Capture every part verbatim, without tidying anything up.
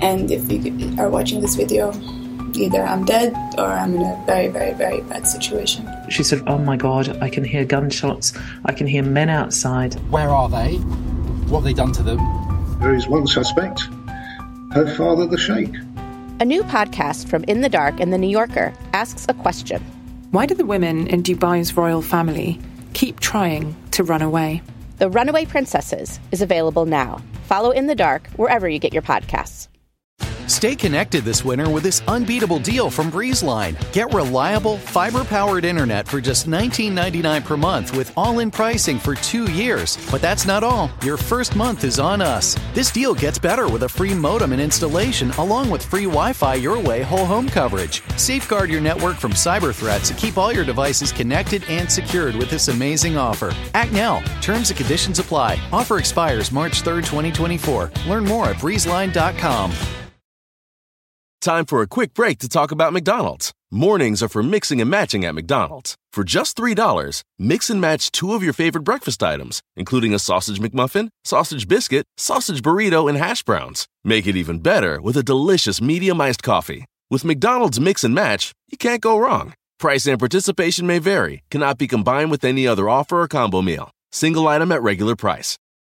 And if you are watching this video, either I'm dead or I'm in a very, very, very bad situation. She said, oh my God, I can hear gunshots. I can hear men outside. Where are they? What have they done to them? There is one suspect, her father, the Sheikh. A new podcast from In the Dark and The New Yorker asks a question. Why do the women in Dubai's royal family keep trying to run away? The Runaway Princesses is available now. Follow In the Dark wherever you get your podcasts. Stay connected this winter with this unbeatable deal from BreezeLine. Get reliable, fiber-powered internet for just nineteen ninety-nine dollars per month with all-in pricing for two years. But that's not all. Your first month is on us. This deal gets better with a free modem and installation, along with free Wi-Fi your way whole home coverage. Safeguard your network from cyber threats and keep all your devices connected and secured with this amazing offer. Act now. Terms and conditions apply. Offer expires March third, twenty twenty-four. Learn more at breeze line dot com. Time for a quick break to talk about McDonald's. Mornings are for mixing and matching at McDonald's. For just three dollars, mix and match two of your favorite breakfast items, including a sausage McMuffin, sausage biscuit, sausage burrito, and hash browns. Make it even better with a delicious medium iced coffee. With McDonald's Mix and Match, you can't go wrong. Price and participation may vary, cannot be combined with any other offer or combo meal. Single item at regular price.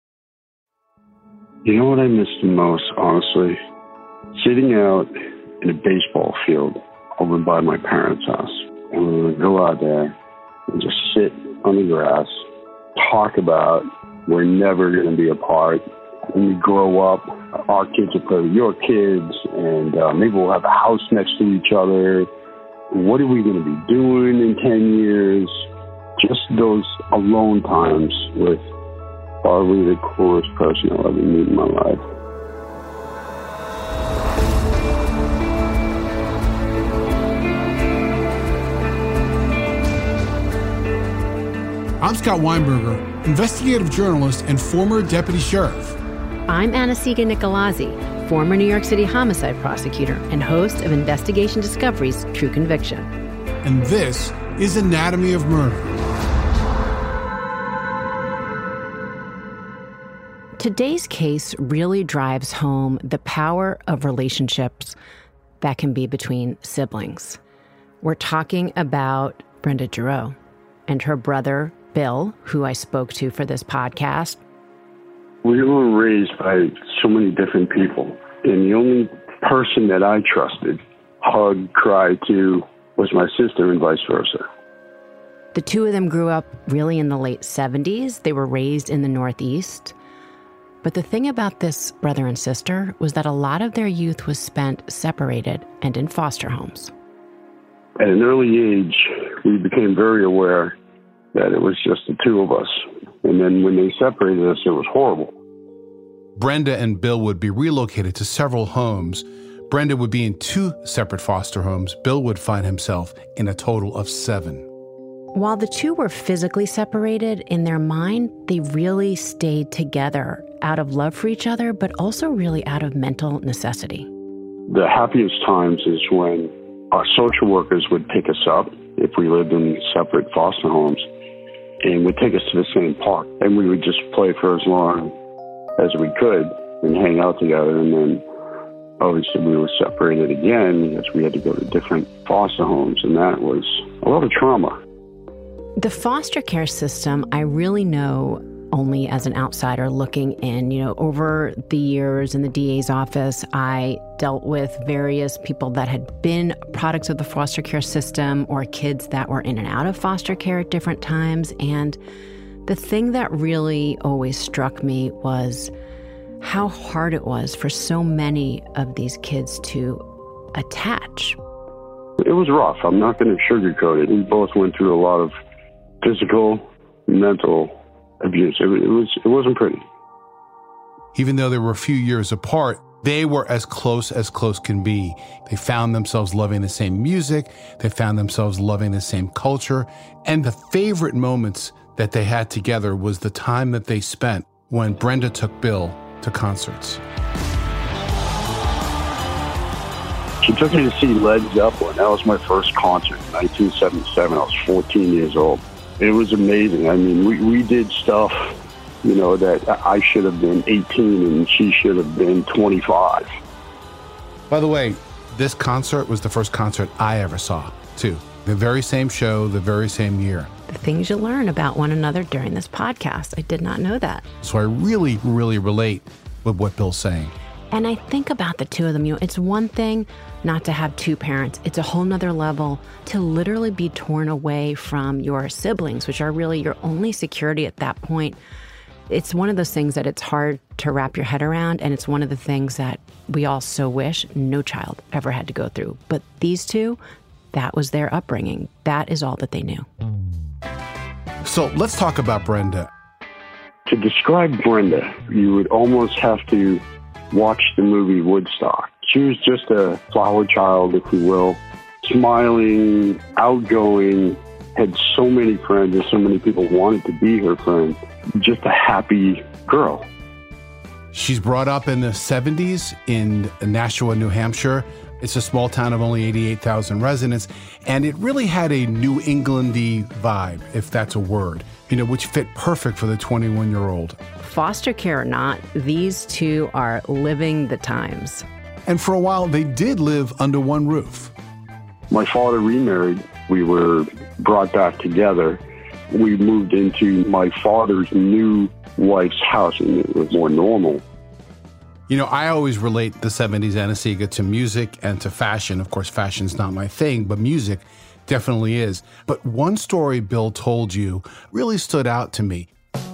You know what I miss the most, honestly? Sitting out in a baseball field over by my parents' house. And we would go out there and just sit on the grass, talk about we're never going to be apart. When we grow up, our kids will play with your kids, and uh, maybe we'll have a house next to each other. What are we going to be doing in ten years? Just those alone times with probably the coolest person I'll ever meet in my life. I'm Scott Weinberger, investigative journalist and former deputy sheriff. I'm Anna-Sigga Nicolazzi, former New York City homicide prosecutor and host of Investigation Discovery's True Conviction. And this is Anatomy of Murder. Today's case really drives home the power of relationships that can be between siblings. We're talking about Brenda Giroux and her brother, Bill, who I spoke to for this podcast. We were raised by so many different people, and the only person that I trusted, hugged, cried to, was my sister, and vice versa. The two of them grew up really in the late seventies. They were raised in the Northeast. But the thing about this brother and sister was that a lot of their youth was spent separated and in foster homes. At an early age, we became very aware that it was just the two of us. And then when they separated us, it was horrible. Brenda and Bill would be relocated to several homes. Brenda would be in two separate foster homes. Bill would find himself in a total of seven. While the two were physically separated, in their mind, they really stayed together out of love for each other, but also really out of mental necessity. The happiest times is when our social workers would pick us up if we lived in separate foster homes, and would take us to the same park. And we would just play for as long as we could and hang out together. And then obviously we were separated again because we had to go to different foster homes. And that was a lot of trauma. The foster care system, I really know only as an outsider looking in. You know, over the years in the D A's office, I dealt with various people that had been products of the foster care system or kids that were in and out of foster care at different times. And the thing that really always struck me was how hard it was for so many of these kids to attach. It was rough. I'm not going to sugarcoat it. We both went through a lot of physical, mental abuse. It, it was it wasn't pretty. Even though they were a few years apart, they were as close as close can be. They found themselves loving the same music. They found themselves loving the same culture. And the favorite moments that they had together was the time that they spent when Brenda took Bill to concerts. She took me to see Led Zeppelin. That was my first concert in nineteen seventy-seven. I was fourteen years old. It was amazing. I mean, we, we did stuff, you know, that I should have been eighteen and she should have been twenty-five. By the way, this concert was the first concert I ever saw, too. The very same show, the very same year. The things you learn about one another during this podcast. I did not know that. So I really, really relate with what Bill's saying. And I think about the two of them. You know, it's one thing not to have two parents. It's a whole nother level to literally be torn away from your siblings, which are really your only security at that point. It's one of those things that it's hard to wrap your head around. And it's one of the things that we all so wish no child ever had to go through. But these two, that was their upbringing. That is all that they knew. So let's talk about Brenda. To describe Brenda, you would almost have to watch the movie Woodstock. She was just a flower child, if you will, smiling, outgoing, had so many friends and so many people wanted to be her friend. Just a happy girl. She's brought up in the seventies in Nashua, New Hampshire. It's a small town of only eighty-eight thousand residents, and it really had a New England-y vibe, if that's a word, you know, which fit perfect for the twenty-one-year-old. Foster care or not, these two are living the times. And for a while, they did live under one roof. My father remarried. We were brought back together. We moved into my father's new wife's house, and it was more normal. You know, I always relate the seventies Antigua to music and to fashion. Of course, fashion's not my thing, but music definitely is. But one story Bill told you really stood out to me.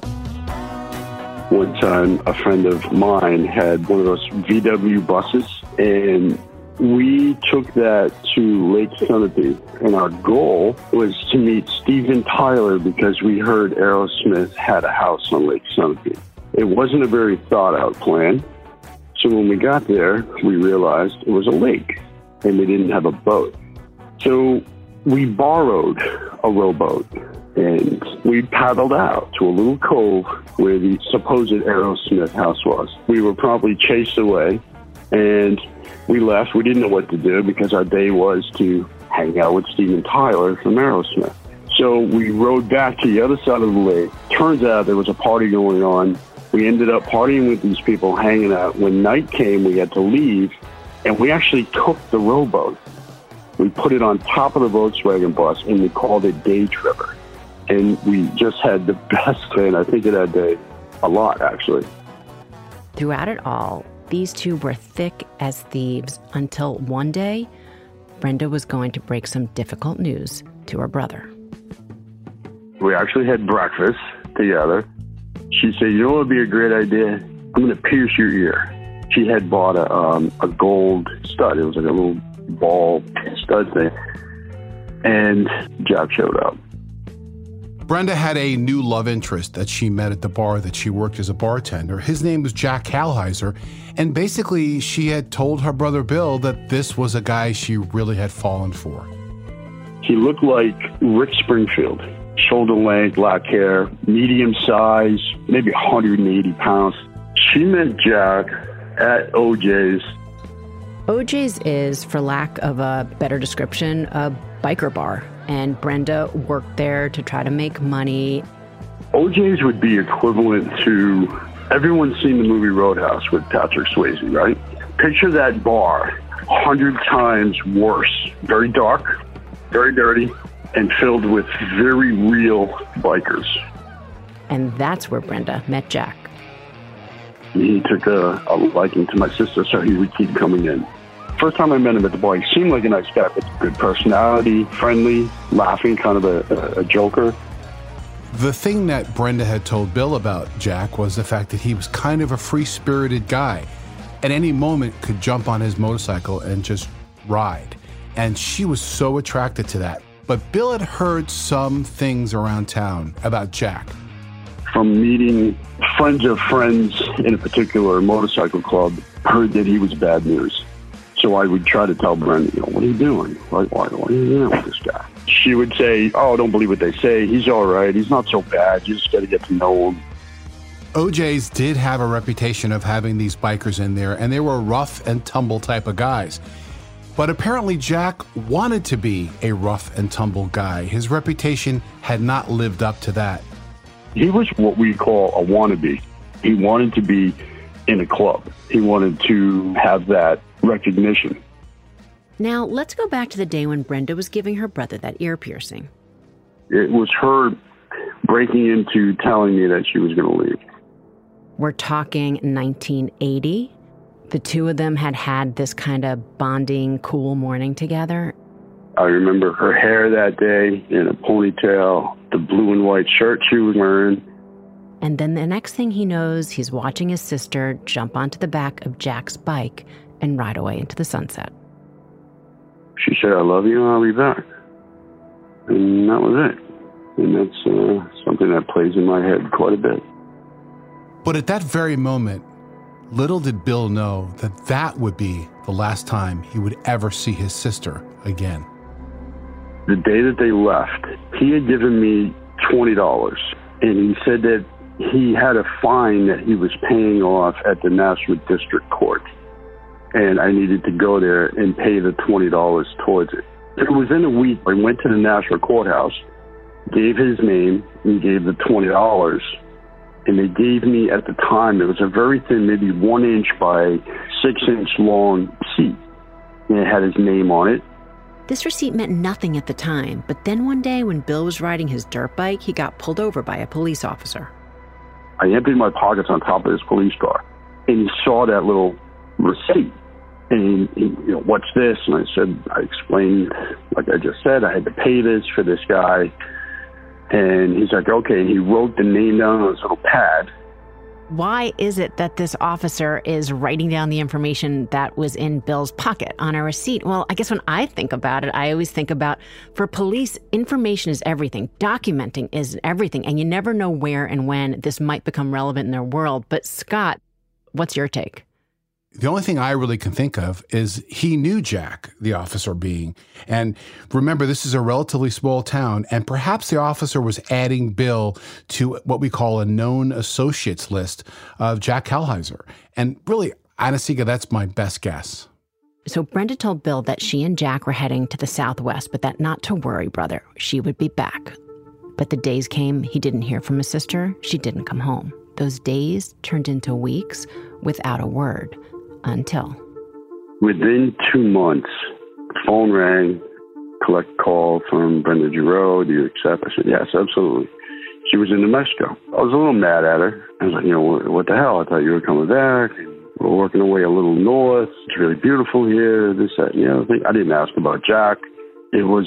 One time, a friend of mine had one of those V W buses, and we took that to Lake Sunapee. And our goal was to meet Steven Tyler because we heard Aerosmith had a house on Lake Sunapee. It wasn't a very thought-out plan. So when we got there, we realized it was a lake, and we didn't have a boat. So we borrowed a rowboat, and we paddled out to a little cove where the supposed Aerosmith house was. We were probably chased away, and we left. We didn't know what to do because our day was to hang out with Steven Tyler from Aerosmith. So we rowed back to the other side of the lake. Turns out there was a party going on. We ended up partying with these people, hanging out. When night came, we had to leave, and we actually took the rowboat. We put it on top of the Volkswagen bus, and we called it Day Tripper. And we just had the best day, and I think of that day a lot, actually. Throughout it all, these two were thick as thieves until one day, Brenda was going to break some difficult news to her brother. We actually had breakfast together. She said, you know what would be a great idea? I'm going to pierce your ear. She had bought a, um, a gold stud. It was like a little ball stud thing. And Jack showed up. Brenda had a new love interest that she met at the bar that she worked as a bartender. His name was Jack Halheiser. And basically, she had told her brother Bill that this was a guy she really had fallen for. He looked like Rick Springfield. Shoulder length, black hair, medium size, maybe one hundred eighty pounds. She met Jack at O J's. O J's is, for lack of a better description, a biker bar. And Brenda worked there to try to make money. O J's would be equivalent to, everyone's seen the movie Roadhouse with Patrick Swayze, right? Picture that bar, one hundred times worse. Very dark, very dirty, and filled with very real bikers. And that's where Brenda met Jack. He took a, a liking to my sister, so he would keep coming in. First time I met him at the bar, he seemed like a nice guy, with good personality, friendly, laughing, kind of a, a, a joker. The thing that Brenda had told Bill about Jack was the fact that he was kind of a free-spirited guy. At any moment could jump on his motorcycle and just ride. And she was so attracted to that. But Bill had heard some things around town about Jack. From meeting friends of friends in a particular motorcycle club, heard that he was bad news. So I would try to tell Brenda, you know, what are you doing? Why, why, why are you doing with this guy? She would say, oh, don't believe what they say. He's all right. He's not so bad. You just got to get to know him. O J's did have a reputation of having these bikers in there, and they were rough and tumble type of guys. But apparently Jack wanted to be a rough and tumble guy. His reputation had not lived up to that. He was what we call a wannabe. He wanted to be in a club. He wanted to have that recognition. Now, let's go back to the day when Brenda was giving her brother that ear piercing. It was her breaking into telling me that she was going to leave. We're talking nineteen eighty. The two of them had had this kind of bonding, cool morning together. I remember her hair that day in a ponytail, the blue and white shirt she was wearing. And then the next thing he knows, he's watching his sister jump onto the back of Jack's bike and ride away into the sunset. She said, I love you and I'll be back. And that was it. And that's uh, something that plays in my head quite a bit. But at that very moment, little did Bill know that that would be the last time he would ever see his sister again. The day that they left, he had given me twenty dollars. And he said that he had a fine that he was paying off at the Nashua District Court. And I needed to go there and pay the twenty dollars towards it. It was in a week. I went to the Nashua courthouse, gave his name, and gave the twenty dollars. And they gave me, at the time, it was a very thin, maybe one inch by six inch long receipt. And it had his name on it. This receipt meant nothing at the time, but then one day when Bill was riding his dirt bike, he got pulled over by a police officer. I emptied my pockets on top of this police car, and he saw that little receipt. And he, you know, what's this? And I said, I explained, like I just said, I had to pay this for this guy. And he's like, okay. He wrote the name down on his little pad. Why is it that this officer is writing down the information that was in Bill's pocket on a receipt? Well, I guess when I think about it, I always think about, for police, information is everything. Documenting is everything. And you never know where and when this might become relevant in their world. But Scott, what's your take? The only thing I really can think of is he knew Jack, the officer being. And remember, this is a relatively small town, and perhaps the officer was adding Bill to what we call a known associates list of Jack Kalheiser. And really, Anna-Sigga, that's my best guess. So Brenda told Bill that she and Jack were heading to the Southwest, but that not to worry, brother. She would be back. But the days came, he didn't hear from his sister. She didn't come home. Those days turned into weeks without a word. Until. Within two months, the phone rang, collect call from Brenda Giroux. Do you accept? I said, yes, absolutely. She was in New Mexico. I was a little mad at her. I was like, you know, what, what the hell? I thought you were coming back. We're working away a little north. It's really beautiful here. This, that, you know, I didn't ask about Jack. It was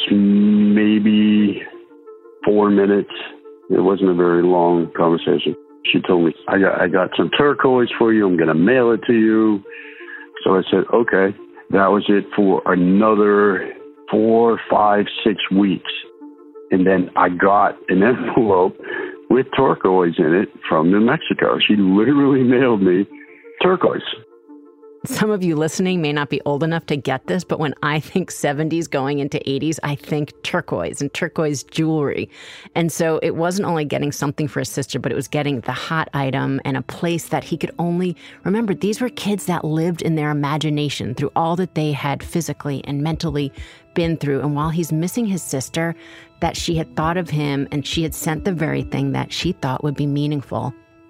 maybe four minutes. It wasn't a very long conversation. She told me, I got I got some turquoise for you. I'm going to mail it to you. So I said, okay. That was it for another four, five, six weeks. And then I got an envelope with turquoise in it from New Mexico. She literally mailed me turquoise. Some of you listening may not be old enough to get this, but when I think seventies going into eighties, I think turquoise and turquoise jewelry. And so it wasn't only getting something for his sister, but it was getting the hot item and a place that he could only remember. These were kids that lived in their imagination through all that they had physically and mentally been through. And while he's missing his sister, that she had thought of him and she had sent the very thing that she thought would be meaningful.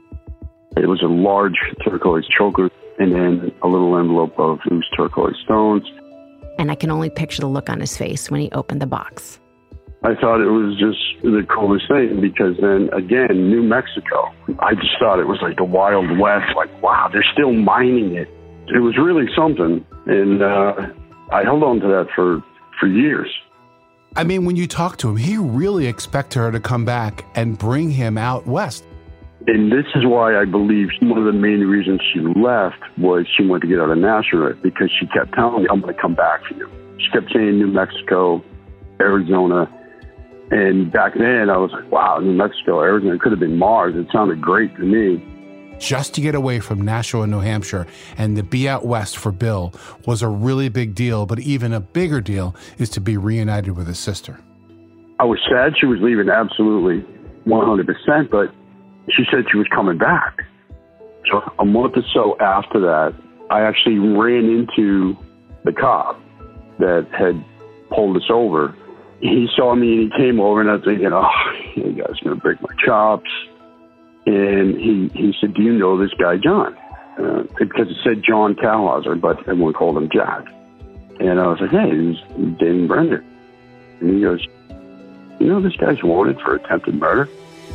It was a large turquoise choker, and then a little envelope of loose turquoise stones. And I can only picture the look on his face when he opened the box. I thought it was just the coolest thing because then, again, New Mexico, I just thought it was like the Wild West, like, wow, they're still mining it. It was really something, and uh, I held on to that for, for years. I mean, when you talk to him, he really expected her to come back and bring him out west. And this is why I believe one of the main reasons she left was she wanted to get out of Nazareth, because she kept telling me, I'm going to come back for you. She kept saying New Mexico, Arizona. And back then I was like, wow, New Mexico, Arizona, it could have been Mars. It sounded great to me. Just to get away from Nashua, New Hampshire, and to be out west for Bill was a really big deal. But even a bigger deal is to be reunited with his sister. I was sad she was leaving, absolutely, one hundred percent. But she said she was coming back. So a month or so after that, I actually ran into the cop that had pulled us over. He saw me and he came over, and I was thinking, oh, you guy's going to break my chops. And he, he said, do you know this guy, John? uh, because it said John Calhauser, but everyone called him Jack. And I was like, hey, he's dating Brenda. And he goes, you know, this guy's wanted for attempted murder.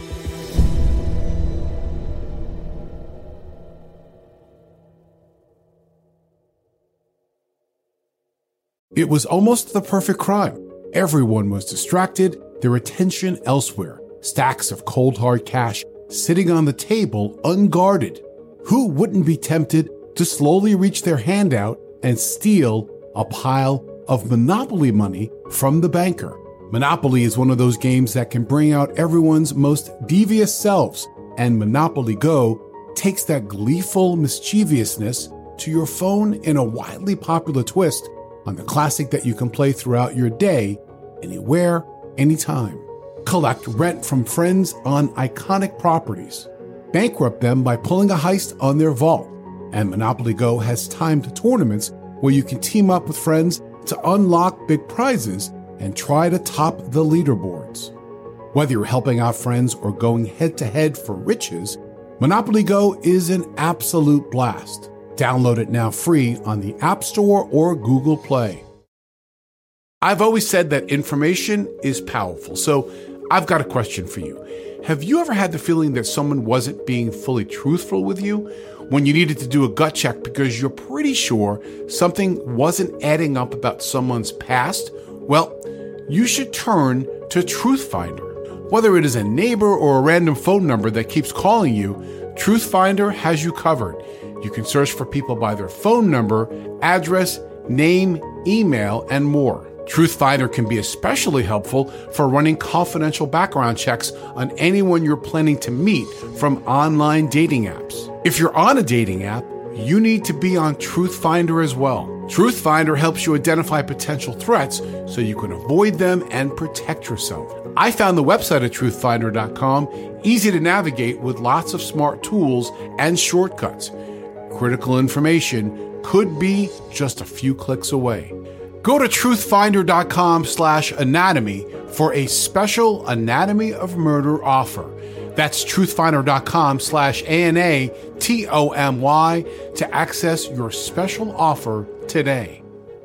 It was almost the perfect crime. Everyone was distracted, their attention elsewhere. Stacks of cold hard cash sitting on the table unguarded. Who wouldn't be tempted to slowly reach their hand out and steal a pile of Monopoly money from the banker? Monopoly is one of those games that can bring out everyone's most devious selves, and Monopoly Go takes that gleeful mischievousness to your phone in a widely popular twist on the classic that you can play throughout your day, anywhere, anytime. Collect rent from friends on iconic properties. Bankrupt them by pulling a heist on their vault. And Monopoly Go has timed tournaments where you can team up with friends to unlock big prizes and try to top the leaderboards. Whether you're helping out friends or going head-to-head for riches, Monopoly Go is an absolute blast. Download it now free on the App Store or Google Play. I've always said that information is powerful, so I've got a question for you. Have you ever had the feeling that someone wasn't being fully truthful with you when you needed to do a gut check because you're pretty sure something wasn't adding up about someone's past? Well, you should turn to TruthFinder. Whether it is a neighbor or a random phone number that keeps calling you, TruthFinder has you covered. You can search for people by their phone number, address, name, email, and more. TruthFinder can be especially helpful for running confidential background checks on anyone you're planning to meet from online dating apps. If you're on a dating app, you need to be on TruthFinder as well. TruthFinder helps you identify potential threats so you can avoid them and protect yourself. I found the website at truth finder dot com easy to navigate with lots of smart tools and shortcuts. Critical information could be just a few clicks away. Go to truth finder dot com slash anatomy for a special Anatomy of Murder offer. That's truth finder dot com slash A N A T O M Y to access your special offer today.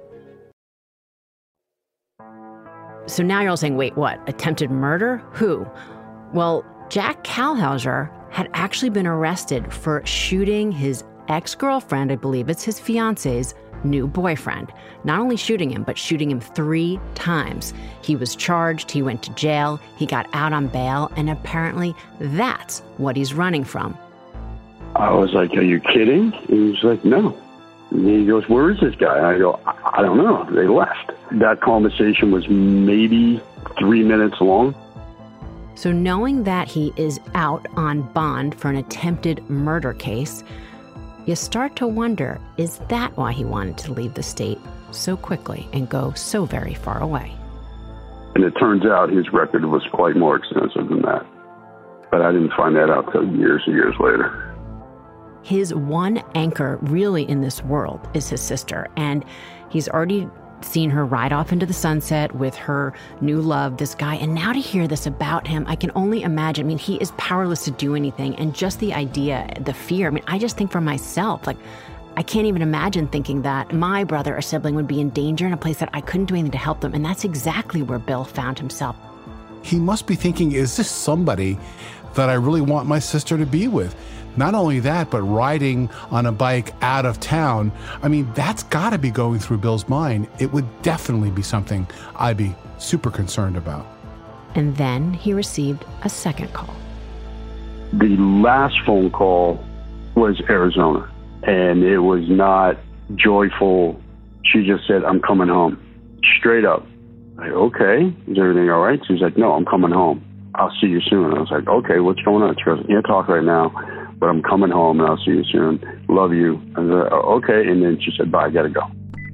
So now you're all saying, wait, what? Attempted murder? Who? Well, Jack Calhauser had actually been arrested for shooting his ex-girlfriend, I believe it's his fiance's, new boyfriend. Not only shooting him, but shooting him three times. He was charged, he went to jail, he got out on bail, and apparently that's what he's running from. I was like, are you kidding? He was like, no. And he goes, where is this guy? And I go, I, I don't know. They left. That conversation was maybe three minutes long. So knowing that he is out on bond for an attempted murder case, you start to wonder, is that why he wanted to leave the state so quickly and go so very far away? And it turns out his record was quite more extensive than that. But I didn't find that out till years and years later. His one anchor really in this world is his sister, and he's already seen her ride off into the sunset with her new love, this guy. And now to hear this about him, I can only imagine. I mean, he is powerless to do anything. And just the idea, the fear, I mean, I just think for myself, like, I can't even imagine thinking that my brother or sibling would be in danger in a place that I couldn't do anything to help them. And that's exactly where Bill found himself. He must be thinking, is this somebody that I really want my sister to be with? Not only that, but riding on a bike out of town. I mean, that's got to be going through Bill's mind. It would definitely be something I'd be super concerned about. And then he received a second call. The last phone call was Arizona, and it was not joyful. She just said, I'm coming home. Straight up. Like, okay, is everything all right? She's like, no, I'm coming home. I'll see you soon. I was like, okay, what's going on? She goes, I can't talk right now, but I'm coming home and I'll see you soon. Love you. I was like, oh, okay. And then she said, bye, I gotta go.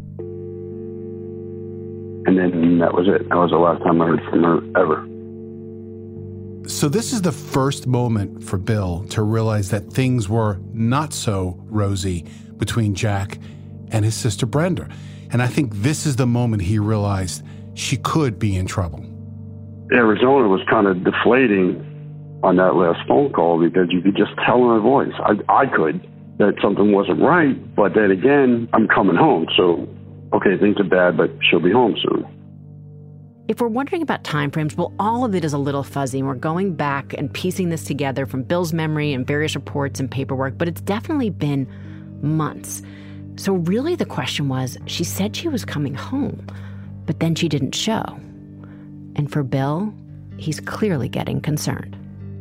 And then that was it. That was the last time I heard from her ever. So this is the first moment for Bill to realize that things were not so rosy between Jack and his sister Brenda. And I think this is the moment he realized she could be in trouble. Arizona was kind of deflating on that last phone call because you could just tell in her voice. I, I could. that something wasn't right. But then again, I'm coming home. So, okay, things are bad, but she'll be home soon. If we're wondering about timeframes, well, all of it is a little fuzzy, and we're going back and piecing this together from Bill's memory and various reports and paperwork, but it's definitely been months. So really the question was, she said she was coming home, but then she didn't show. And for Bill, he's clearly getting concerned.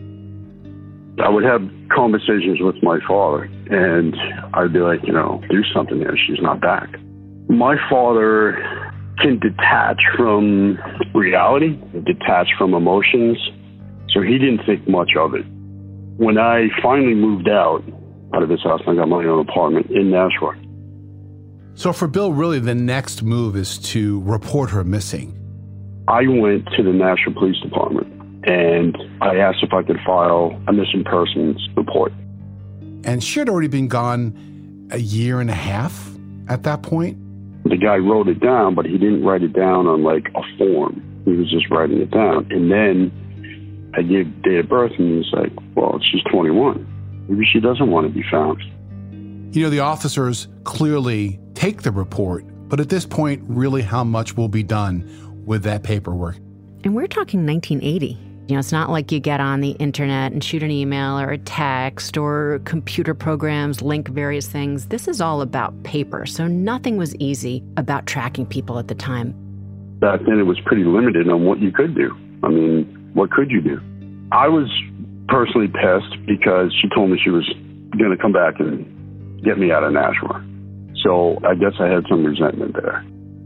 I would have conversations with my father, and I'd be like, you know, do something there. She's not back. My father can detach from reality, detach from emotions, so he didn't think much of it. When I finally moved out, out of his house, and I got my own apartment in Nashua. So for Bill, really the next move is to report her missing. I went to the Nashua Police Department and I asked if I could file a missing persons report. And she had already been gone a year and a half at that point? The guy wrote it down, but he didn't write it down on like a form. He was just writing it down. And then I gave date of birth and he was like, well, she's twenty-one. Maybe she doesn't want to be found. You know, the officers clearly take the report, but at this point, really how much will be done with that paperwork? And we're talking nineteen eighty. You know, it's not like you get on the internet and shoot an email or a text or computer programs link various things. This is all about paper, so nothing was easy about tracking people at the time. Back then, it was pretty limited on what you could do. I mean, what could you do? I was personally pissed because she told me she was going to come back and get me out of Nashua. So I guess I had some resentment there.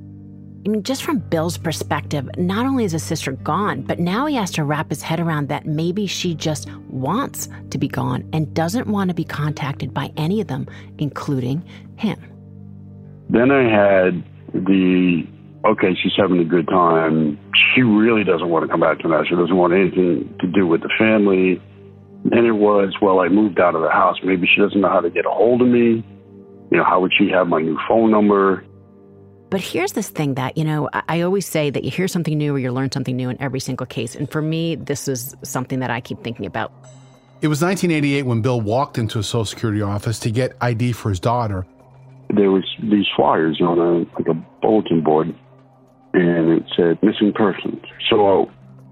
I mean, just from Bill's perspective, not only is his sister gone, but now he has to wrap his head around that maybe she just wants to be gone and doesn't want to be contacted by any of them, including him. Then I had the, okay, she's having a good time. She really doesn't want to come back to Nashua. She doesn't want anything to do with the family. And it was, well, I moved out of the house. Maybe she doesn't know how to get a hold of me. You know, how would she have my new phone number? But here's this thing that, you know, I always say that you hear something new or you learn something new in every single case. And for me, this is something that I keep thinking about. It was nineteen eighty-eight when Bill walked into a Social Security office to get I D for his daughter. There was these flyers on a, like a bulletin board, and it said missing persons. So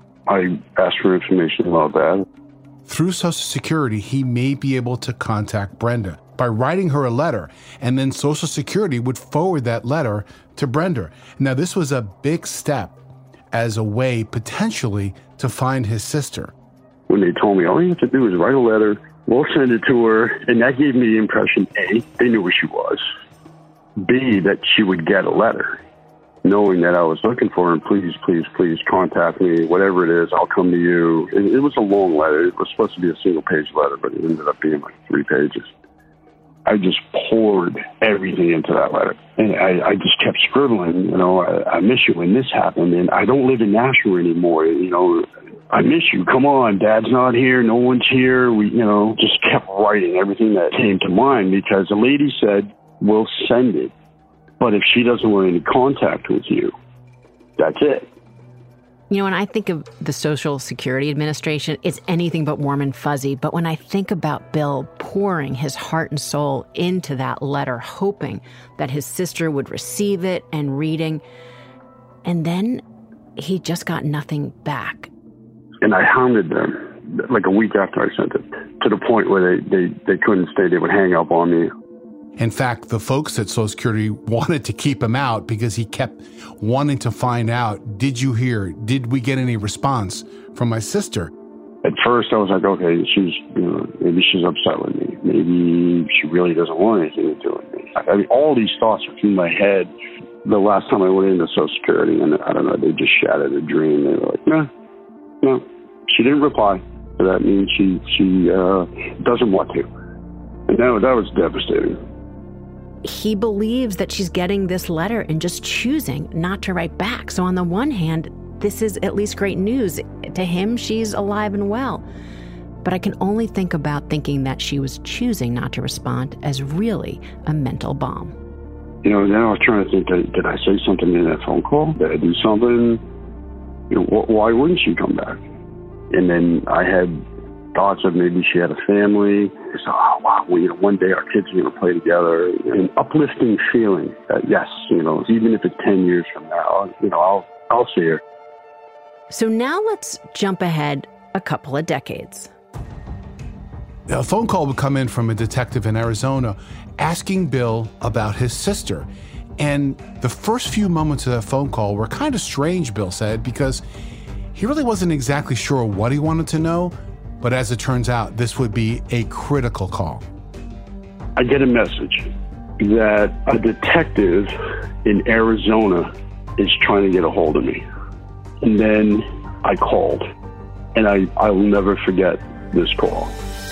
I asked for information about that. Through Social Security, he may be able to contact Brenda by writing her a letter, and then Social Security would forward that letter to Brenda. Now, this was a big step as a way, potentially, to find his sister. When they told me, all you have to do is write a letter, we'll send it to her, and that gave me the impression, A, they knew where she was, B, that she would get a letter, knowing that I was looking for her, and please, please, please contact me, whatever it is, I'll come to you. It, it was a long letter. It was supposed to be a single-page letter, but it ended up being like three pages. I just poured everything into that letter. And I, I just kept scribbling, you know, I, I miss you when this happened, and I don't live in Nashua anymore, you know, I miss you, come on, Dad's not here, no one's here, we, you know, just kept writing everything that came to mind, because the lady said, we'll send it, but if she doesn't want any contact with you, that's it. You know, when I think of the Social Security Administration, it's anything but warm and fuzzy. But when I think about Bill pouring his heart and soul into that letter, hoping that his sister would receive it and reading, and then he just got nothing back. And I hounded them like a week after I sent it, to the point where they, they, they couldn't stay. They would hang up on me. In fact, the folks at Social Security wanted to keep him out because he kept wanting to find out, did you hear, did we get any response from my sister? At first, I was like, okay, she's, you know, maybe she's upset with me. Maybe she really doesn't want anything to do with me. I mean, all these thoughts are through my head. The last time I went into Social Security, and I don't know, they just shattered a dream. They were like, no, no, she didn't reply. So that means she, she uh, doesn't want to. And that, that was devastating. He believes that she's getting this letter and just choosing not to write back. So on the one hand, this is at least great news. To him, she's alive and well. But I can only think about thinking that she was choosing not to respond as really a mental bomb. You know, now I was trying to think, did, did I say something in that phone call? Did I do something? You know, wh- why wouldn't she come back? And then I had thoughts of maybe she had a family. So, oh, wow, well, you know, one day our kids are going to play together. An uplifting feeling that, yes, you know, even if it's ten years from now, you know, I'll, I'll see her. So now let's jump ahead a couple of decades. A phone call would come in from a detective in Arizona asking Bill about his sister. And the first few moments of that phone call were kind of strange, Bill said, because he really wasn't exactly sure what he wanted to know. But as it turns out, this would be a critical call. I get a message that a detective in Arizona is trying to get a hold of me. And then I called, and I, I will never forget this call.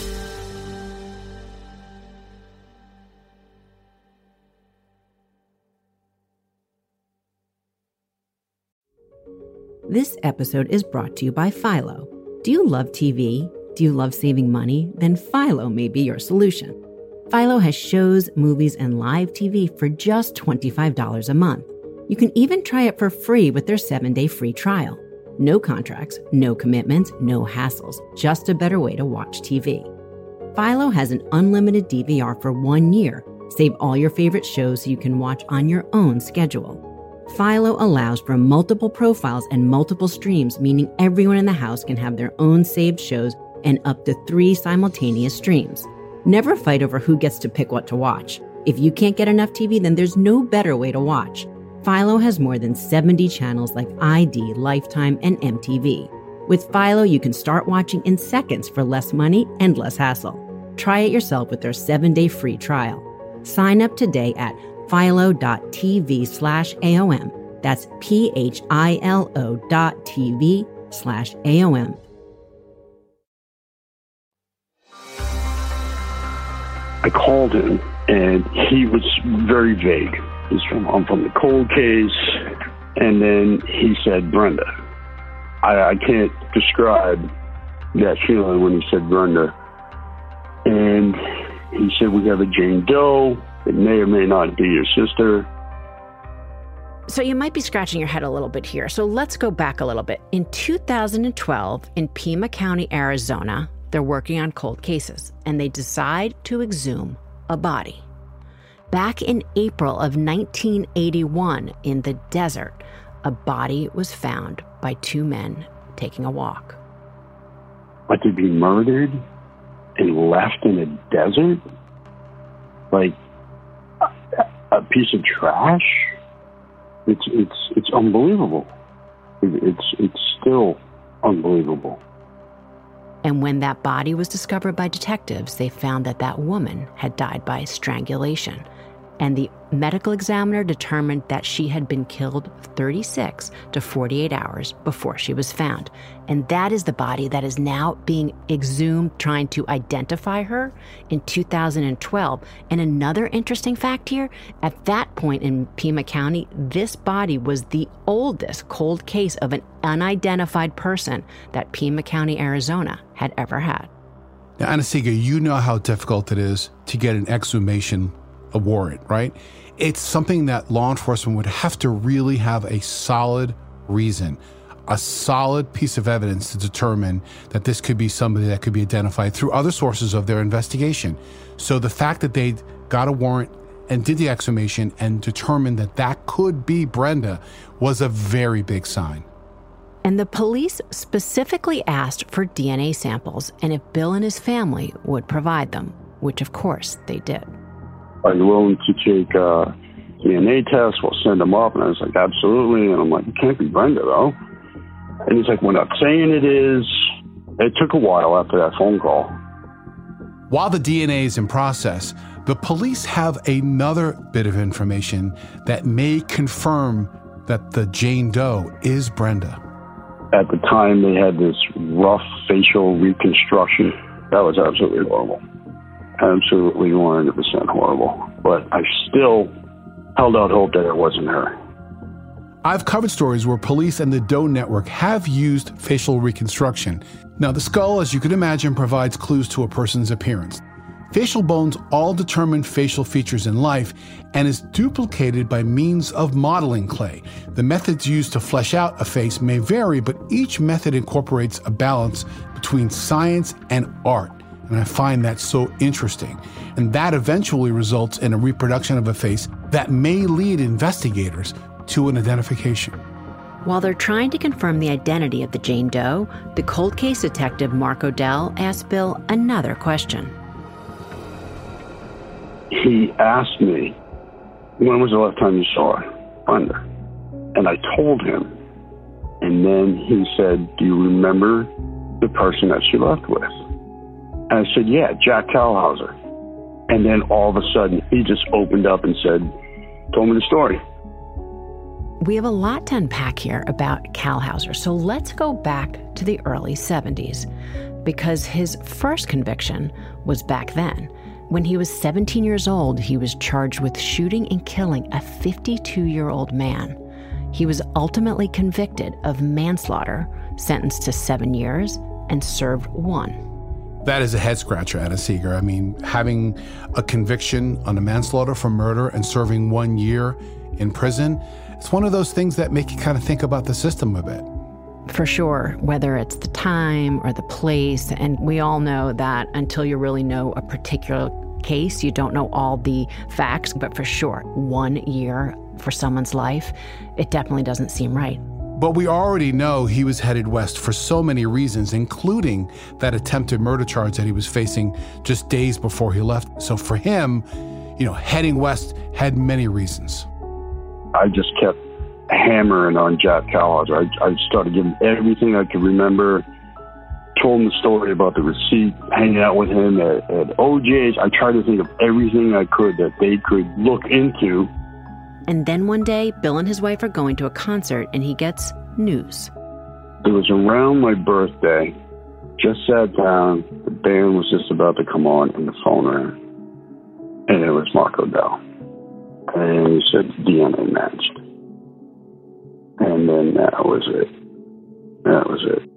This episode is brought to you by Philo. Do you love T V? Do you love saving money? Then Philo may be your solution. Philo has shows, movies, and live T V for just twenty-five dollars a month. You can even try it for free with their seven-day free trial. No contracts, no commitments, no hassles, just a better way to watch T V. Philo has an unlimited D V R for one year. Save all your favorite shows so you can watch on your own schedule. Philo allows for multiple profiles and multiple streams, meaning everyone in the house can have their own saved shows and up to three simultaneous streams. Never fight over who gets to pick what to watch. If you can't get enough T V, then there's no better way to watch. Philo has more than seventy channels like I D, Lifetime, and M T V. With Philo, you can start watching in seconds for less money and less hassle. Try it yourself with their seven-day free trial. Sign up today at philo.tv slash AOM. That's P-H-I-L-O dot T-V slash A-O-M. I called him, and he was very vague. He's from, I'm from the cold case, and then he said, Brenda. I, I can't describe that feeling when he said Brenda. And he said, we have a Jane Doe. It may or may not be your sister. So you might be scratching your head a little bit here. So let's go back a little bit. In two thousand twelve, in Pima County, Arizona, they're working on cold cases, and they decide to exhume a body. Back in April of nineteen eighty-one, in the desert, a body was found by two men taking a walk. Like to be murdered and left in a desert? Like a, a piece of trash? It's it's it's unbelievable. It, it's it's still unbelievable. And when that body was discovered by detectives, they found that that woman had died by strangulation. And the medical examiner determined that she had been killed thirty-six to forty-eight hours before she was found. And that is the body that is now being exhumed, trying to identify her in two thousand twelve. And another interesting fact here, at that point in Pima County, this body was the oldest cold case of an unidentified person that Pima County, Arizona had ever had. Now, Anna-Sigga, you know how difficult it is to get an exhumation a warrant, right? It's something that law enforcement would have to really have a solid reason, a solid piece of evidence to determine that this could be somebody that could be identified through other sources of their investigation. So the fact that they got a warrant and did the exhumation and determined that that could be Brenda was a very big sign. And the police specifically asked for D N A samples and if Bill and his family would provide them, which of course they did. Are you willing to take a D N A test? We'll send them up. And I was like, absolutely. And I'm like, it can't be Brenda, though. And he's like, we're not saying it is. It took a while after that phone call. While the D N A is in process, the police have another bit of information that may confirm that the Jane Doe is Brenda. At the time, they had this rough facial reconstruction. That was absolutely horrible. Absolutely one hundred percent horrible. But I still held out hope that it wasn't her. I've covered stories where police and the Doe Network have used facial reconstruction. Now, the skull, as you can imagine, provides clues to a person's appearance. Facial bones all determine facial features in life and is duplicated by means of modeling clay. The methods used to flesh out a face may vary, but each method incorporates a balance between science and art. And I find that so interesting. And that eventually results in a reproduction of a face that may lead investigators to an identification. While they're trying to confirm the identity of the Jane Doe, the cold case detective Mark O'Dell asked Bill another question. He asked me, when was the last time you saw Brenda? And I told him. And then he said, do you remember the person that she left with? And I said, yeah, Jack Kalhauser. And then all of a sudden, he just opened up and said, told me the story. We have a lot to unpack here about Kalhauser, so let's go back to the early seventies, because his first conviction was back then. When he was seventeen years old, he was charged with shooting and killing a fifty-two-year-old man. He was ultimately convicted of manslaughter, sentenced to seven years, and served one. That is a head-scratcher, Anna Seeger. I mean, having a conviction on a manslaughter for murder and serving one year in prison, it's one of those things that make you kind of think about the system a bit. For sure, whether it's the time or the place, and we all know that until you really know a particular case, you don't know all the facts, but for sure, one year for someone's life, it definitely doesn't seem right. But we already know he was headed west for so many reasons, including that attempted murder charge that he was facing just days before he left. So for him, you know, heading west had many reasons. I just kept hammering on Jack Kalhauser. I, I started giving everything I could remember, told him the story about the receipt, hanging out with him at, at O J's. I tried to think of everything I could that they could look into. And then one day, Bill and his wife are going to a concert, and he gets news. It was around my birthday. Just sat down. The band was just about to come on, and the phone rang. And it was Mark O'Dell. And he said D N A matched. And then that was it. That was it.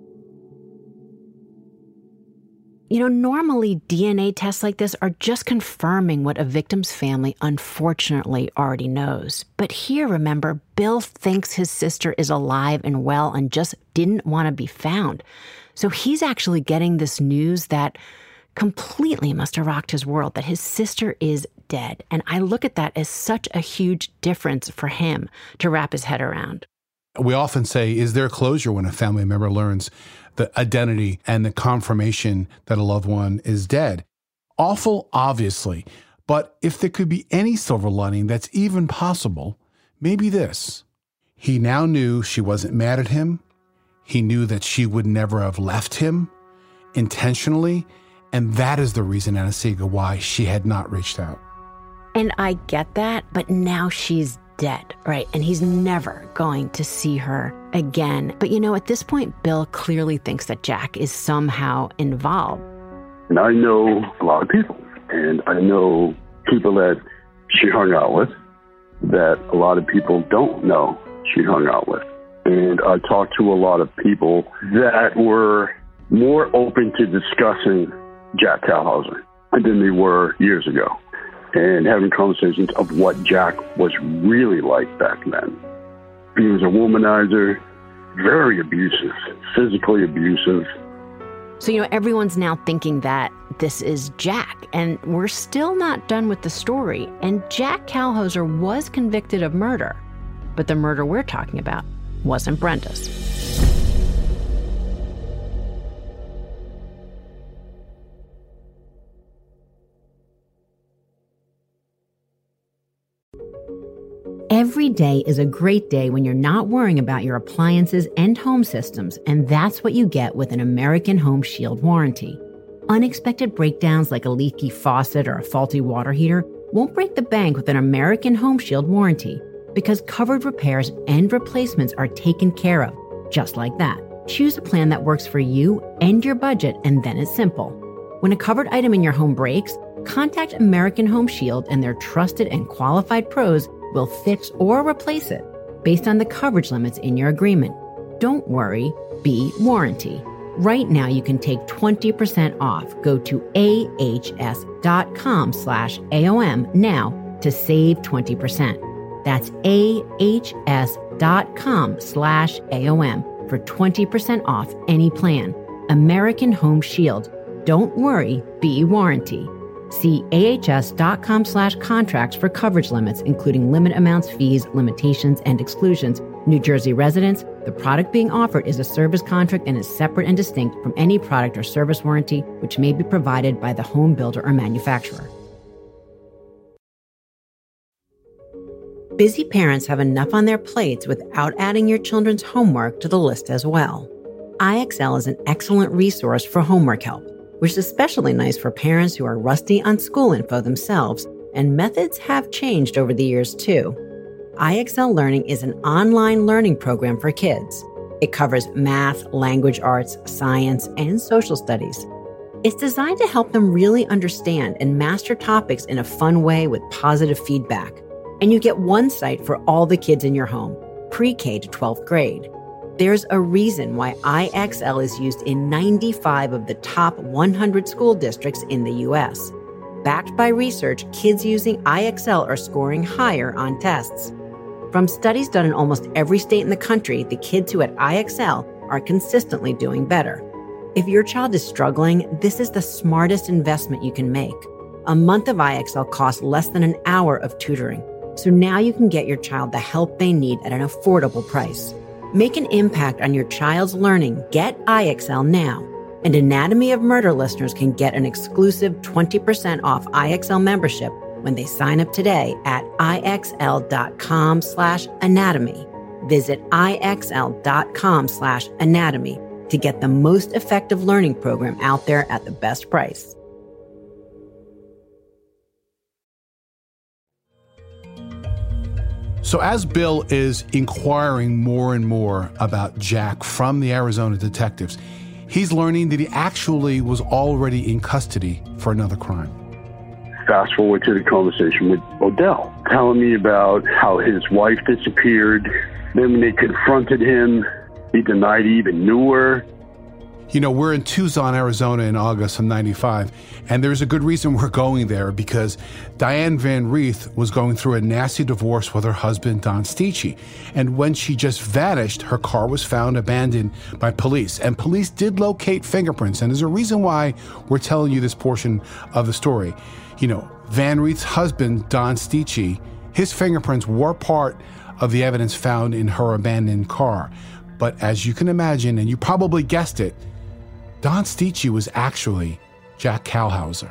You know, normally D N A tests like this are just confirming what a victim's family unfortunately already knows. But here, remember, Bill thinks his sister is alive and well and just didn't want to be found. So he's actually getting this news that completely must have rocked his world, that his sister is dead. And I look at that as such a huge difference for him to wrap his head around. We often say, is there closure when a family member learns the identity and the confirmation that a loved one is dead? Awful, obviously. But if there could be any silver lining that's even possible, maybe this. He now knew she wasn't mad at him. He knew that she would never have left him intentionally. And that is the reason, Anna Seeger, why she had not reached out. And I get that, but now she's dead, right? And he's never going to see her again. But you know, at this point, Bill clearly thinks that Jack is somehow involved. And I know a lot of people, and I know people that she hung out with that a lot of people don't know she hung out with. And I talked to a lot of people that were more open to discussing Jack Kalhauser than they were years ago, and having conversations of what Jack was really like back then. He was a womanizer, very abusive, physically abusive. So, you know, everyone's now thinking that this is Jack, and we're still not done with the story. And Jack Kalhauser was convicted of murder, but the murder we're talking about wasn't Brenda's. Every day is a great day when you're not worrying about your appliances and home systems, and that's what you get with an American Home Shield warranty. Unexpected breakdowns like a leaky faucet or a faulty water heater won't break the bank with an American Home Shield warranty, because covered repairs and replacements are taken care of, just like that. Choose a plan that works for you and your budget, and then it's simple. When a covered item in your home breaks, contact American Home Shield, and their trusted and qualified pros will fix or replace it based on the coverage limits in your agreement. Don't worry, be warranty. Right now, you can take twenty percent off. Go to ahs.com slash AOM now to save twenty percent. That's ahs.com slash AOM for twenty percent off any plan. American Home Shield. Don't worry, be warranty. See ahs.com slash contracts for coverage limits, including limit amounts, fees, limitations, and exclusions. New Jersey residents, the product being offered is a service contract and is separate and distinct from any product or service warranty, which may be provided by the home builder or manufacturer. Busy parents have enough on their plates without adding your children's homework to the list as well. I X L is an excellent resource for homework help, which is especially nice for parents who are rusty on school info themselves, and methods have changed over the years too. I X L Learning is an online learning program for kids. It covers math, language arts, science, and social studies. It's designed to help them really understand and master topics in a fun way with positive feedback. And you get one site for all the kids in your home, pre-K to twelfth grade. There's a reason why I X L is used in ninety-five of the top one hundred school districts in the U S. Backed by research, kids using I X L are scoring higher on tests. From studies done in almost every state in the country, the kids who at I X L are consistently doing better. If your child is struggling, this is the smartest investment you can make. A month of I X L costs less than an hour of tutoring, so now you can get your child the help they need at an affordable price. Make an impact on your child's learning. Get I X L now. And Anatomy of Murder listeners can get an exclusive twenty percent off I X L membership when they sign up today at ixl.com slash anatomy. Visit ixl.com slash anatomy to get the most effective learning program out there at the best price. So as Bill is inquiring more and more about Jack from the Arizona detectives, he's learning that he actually was already in custody for another crime. Fast forward to the conversation with Odell, telling me about how his wife disappeared. Then when they confronted him, he denied he even knew her. You know, we're in Tucson, Arizona in August of ninety-five, and there's a good reason we're going there because Diane Van Rieth was going through a nasty divorce with her husband, Don Stitchie. And when she just vanished, her car was found abandoned by police. And police did locate fingerprints, and there's a reason why we're telling you this portion of the story. You know, Van Rieth's husband, Don Stitchie, his fingerprints were part of the evidence found in her abandoned car. But as you can imagine, and you probably guessed it, Don Stitchie was actually Jack Kalhauser.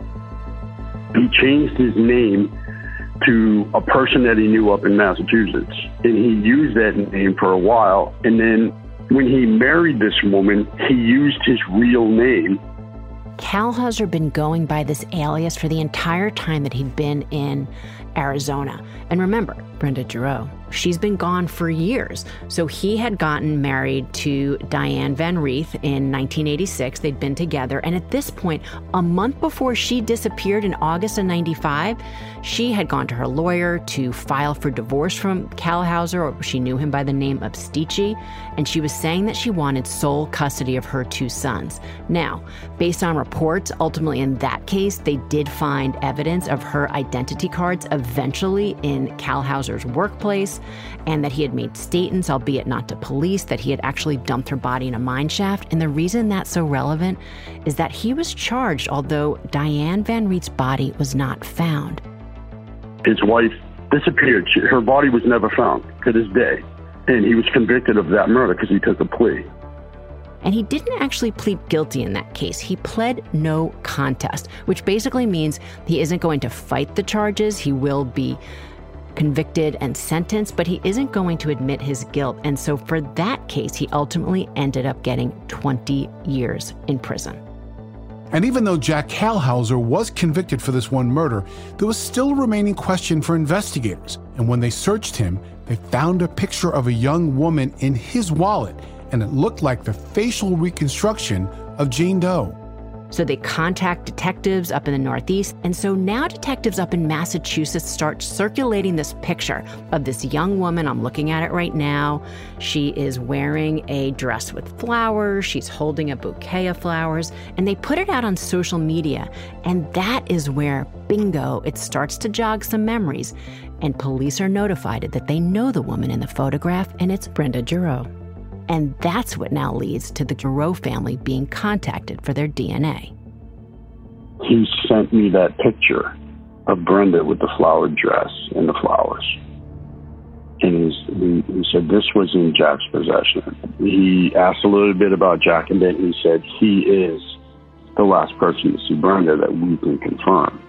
He changed his name to a person that he knew up in Massachusetts. And he used that name for a while. And then when he married this woman, he used his real name. Kalhauser had been going by this alias for the entire time that he'd been in Arizona. And remember, Brenda Giroux, she's been gone for years. So he had gotten married to Diane Van Rieth in nineteen eighty-six. They'd been together. And at this point, a month before she disappeared in August of ninety-five, she had gone to her lawyer to file for divorce from Kalhauser, or she knew him by the name of Stitchie. And she was saying that she wanted sole custody of her two sons. Now, based on reports, ultimately in that case, they did find evidence of her identity cards eventually in Kalhauser's workplace, and that he had made statements, albeit not to police, that he had actually dumped her body in a mine shaft. And the reason that's so relevant is that he was charged, although Diane Van Rieth's body was not found. His wife disappeared. She, her body was never found to this day. And he was convicted of that murder because he took a plea. And he didn't actually plead guilty in that case. He pled no contest, which basically means he isn't going to fight the charges. He will be convicted and sentenced, but he isn't going to admit his guilt. And so for that case, he ultimately ended up getting twenty years in prison. And even though Jack Kalhauser was convicted for this one murder, there was still a remaining question for investigators. And when they searched him, they found a picture of a young woman in his wallet, and it looked like the facial reconstruction of Jane Doe. So they contact detectives up in the Northeast. And so now detectives up in Massachusetts start circulating this picture of this young woman. I'm looking at it right now. She is wearing a dress with flowers. She's holding a bouquet of flowers. And they put it out on social media. And that is where, bingo, it starts to jog some memories. And police are notified that they know the woman in the photograph, and it's Brenda Giroux. And that's what now leads to the Giroux family being contacted for their D N A. He sent me that picture of Brenda with the flowered dress and the flowers. And he, he said this was in Jack's possession. He asked a little bit about Jack, and then he said he is the last person to see Brenda that we can confirm.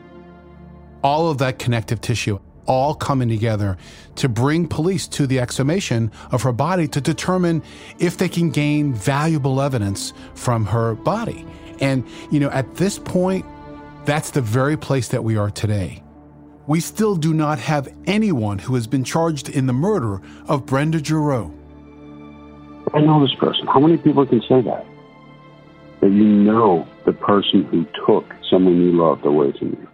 All of that connective tissue all coming together to bring police to the exhumation of her body to determine if they can gain valuable evidence from her body. And, you know, at this point, that's the very place that we are today. We still do not have anyone who has been charged in the murder of Brenda Giroux. I know this person. How many people can say that? That you know the person who took someone you loved away from you.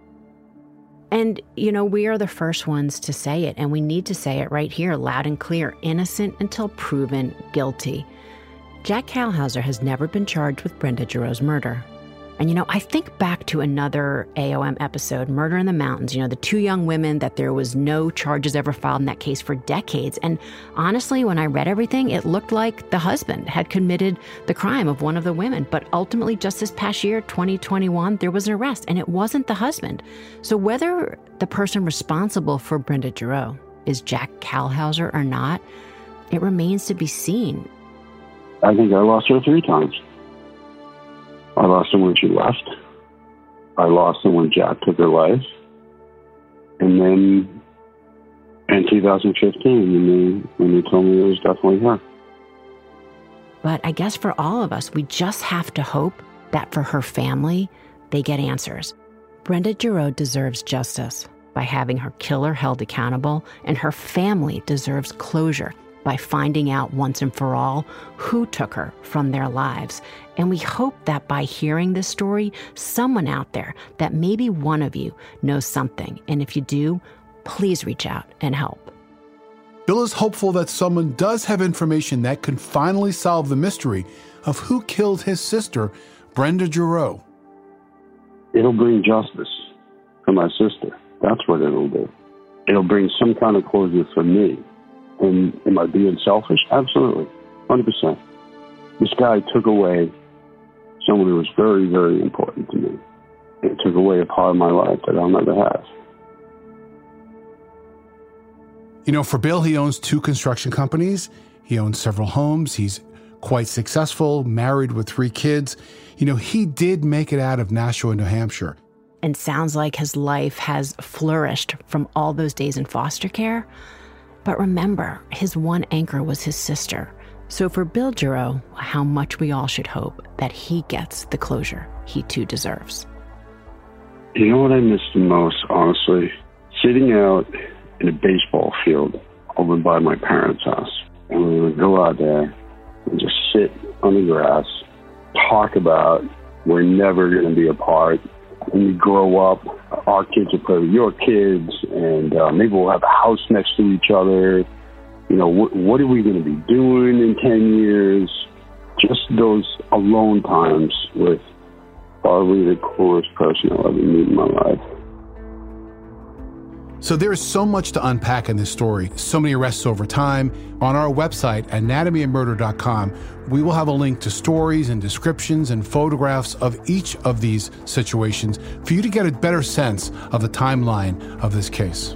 And, you know, we are the first ones to say it, and we need to say it right here, loud and clear, innocent until proven guilty. Jack Kalhauser has never been charged with Brenda Giroux's murder. And, you know, I think back to another A O M episode, Murder in the Mountains, you know, the two young women that there was no charges ever filed in that case for decades. And honestly, when I read everything, it looked like the husband had committed the crime of one of the women. But ultimately, just this past year, twenty twenty-one, there was an arrest, and it wasn't the husband. So whether the person responsible for Brenda Giroux is Jack Kalhauser or not, it remains to be seen. I think I lost her three times. I lost her when she left. I lost her when Jack took her life. And then in two thousand fifteen, when they, when they told me it was definitely her. But I guess for all of us, we just have to hope that for her family, they get answers. Brenda Giroux deserves justice by having her killer held accountable, and her family deserves closure by finding out once and for all who took her from their lives. And we hope that by hearing this story, someone out there, that maybe one of you knows something. And if you do, please reach out and help. Bill is hopeful that someone does have information that can finally solve the mystery of who killed his sister, Brenda Giroux. It'll bring justice for my sister. That's what it'll do. It'll bring some kind of closure for me. And am I being selfish? Absolutely. one hundred percent. This guy took away someone who was very, very important to me. It took away a part of my life that I'll never have. You know, for Bill, he owns two construction companies. He owns several homes. He's quite successful, married with three kids. You know, he did make it out of Nashua, New Hampshire. And sounds like his life has flourished from all those days in foster care. But remember, his one anchor was his sister. So for Bill Giroux, how much we all should hope that he gets the closure he too deserves. You know what I miss the most, honestly? Sitting out in a baseball field over by my parents' house. And we would go out there and just sit on the grass, talk about we're never going to be apart. When we grow up, our kids will play with your kids, and uh, maybe we'll have a house next to each other. You know, wh- what are we going to be doing in ten years? Just those alone times with probably the coolest person I'll ever meet in my life. So there is so much to unpack in this story, so many arrests over time. On our website, anatomy of murder dot com, we will have a link to stories and descriptions and photographs of each of these situations for you to get a better sense of the timeline of this case.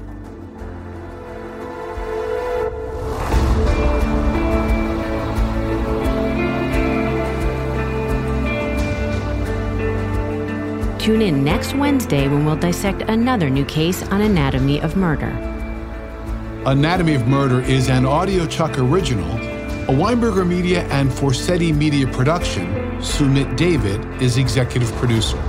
Tune in next Wednesday when we'll dissect another new case on Anatomy of Murder. Anatomy of Murder is an AudioChuck original, a Weinberger Media and Forsetti Media production. Sumit David is executive producer.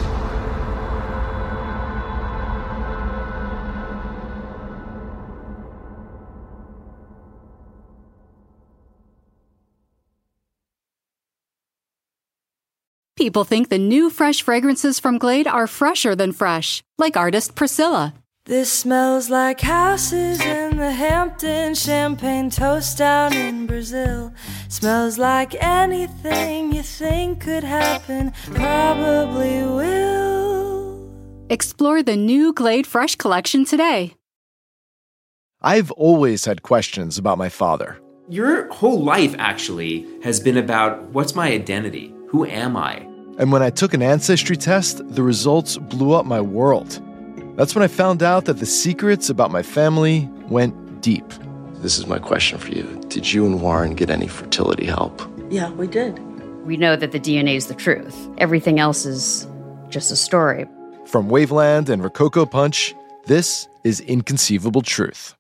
People think the new fresh fragrances from Glade are fresher than fresh, like artist Priscilla. This smells like houses in the Hamptons, champagne toast down in Brazil. Smells like anything you think could happen, probably will. Explore the new Glade Fresh collection today. I've always had questions about my father. Your whole life, actually, has been about what's my identity? Who am I? And when I took an ancestry test, the results blew up my world. That's when I found out that the secrets about my family went deep. This is my question for you. Did you and Warren get any fertility help? Yeah, we did. We know that the D N A is the truth. Everything else is just a story. From Waveland and Rococo Punch, this is Inconceivable Truth.